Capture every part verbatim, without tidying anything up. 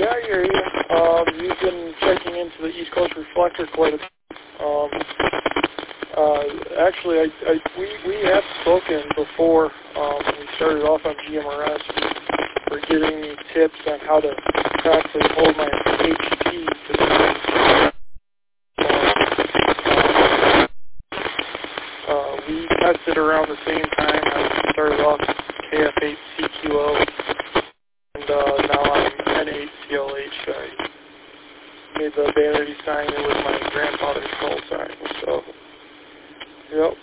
Yeah, I hear you. Um, you've been checking into the East Coast Reflector quite a bit. Um, uh, actually, I, I, we, we have spoken before. Um, we started off on G M R S. For giving me tips on how to correctly hold my H P position. Uh, we tested around the same time. I started off K F eight C Q O, and uh, now I'm N eight C L H. I made the vanity sign. It was my grandfather's call sign. So, yep.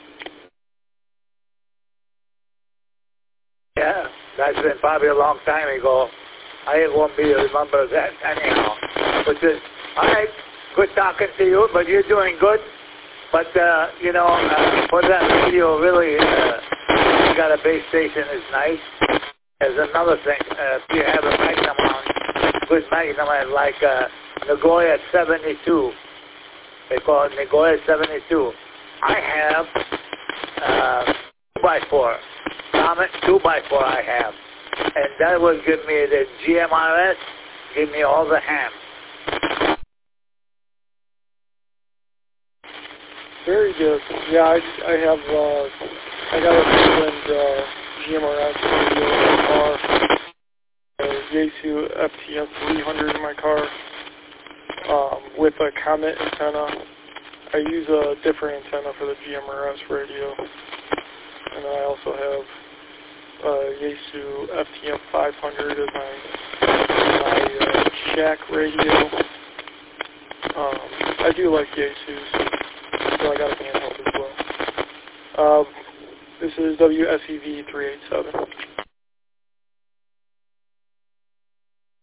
Yeah, that's been probably a long time ago. I won't be able to remember that anyhow. But just, all right, good talking to you, but you're doing good. But, uh, you know, uh, for that radio, really, uh, you got a base station is nice. There's another thing. Uh, if you have a Magnum on, good Magnum, and like uh, Nagoya seventy-two. They call it Nagoya seventy-two. I have uh, two by four. Comet two by four I have. And that will give me the G M R S, give me all the hams. Very good. Yeah, I, I have, uh, I got a Cleveland uh, G M R S radio in my car, a Yaesu F T M three hundred in my car, um, with a Comet antenna. I use a different antenna for the G M R S radio, and I also have uh, Yaesu F T M five hundred as my, my uh, shack radio. Um, I do like Yaesus. So I got a handheld as well. Um, this is W S E V three eight seven.